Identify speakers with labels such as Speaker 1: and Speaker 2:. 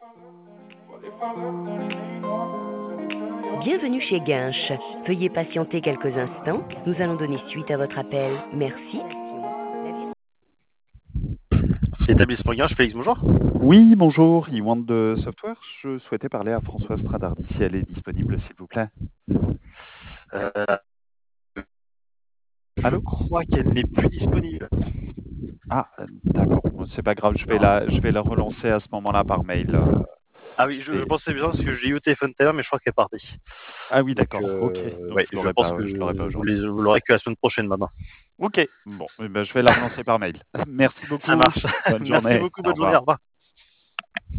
Speaker 1: Bienvenue chez Guinche. Veuillez patienter quelques instants. Nous allons donner suite à votre appel. Merci.
Speaker 2: Établissement Guinche, Félix, bonjour.
Speaker 3: Oui, bonjour, Iwan de Software. Je souhaitais parler à Françoise Stradardi si elle est disponible, s'il vous plaît.
Speaker 2: Je crois qu'elle n'est plus disponible.
Speaker 3: Ah, d'accord, c'est pas grave, je vais la relancer à ce moment-là par mail.
Speaker 2: Ah oui, je pensais bien parce que je l'ai eu au téléphone tout à l'heure, mais je crois qu'elle est partie.
Speaker 3: Ah oui, d'accord, ok. Donc
Speaker 2: Ouais, je pense que
Speaker 3: je l'aurai pas
Speaker 2: vous
Speaker 3: aujourd'hui.
Speaker 2: l'aurez que la semaine prochaine maintenant.
Speaker 3: Ok, bon, je vais la relancer par mail. Merci beaucoup.
Speaker 2: Ça marche.
Speaker 3: Bonne journée.
Speaker 2: Merci beaucoup, bonne journée, au revoir.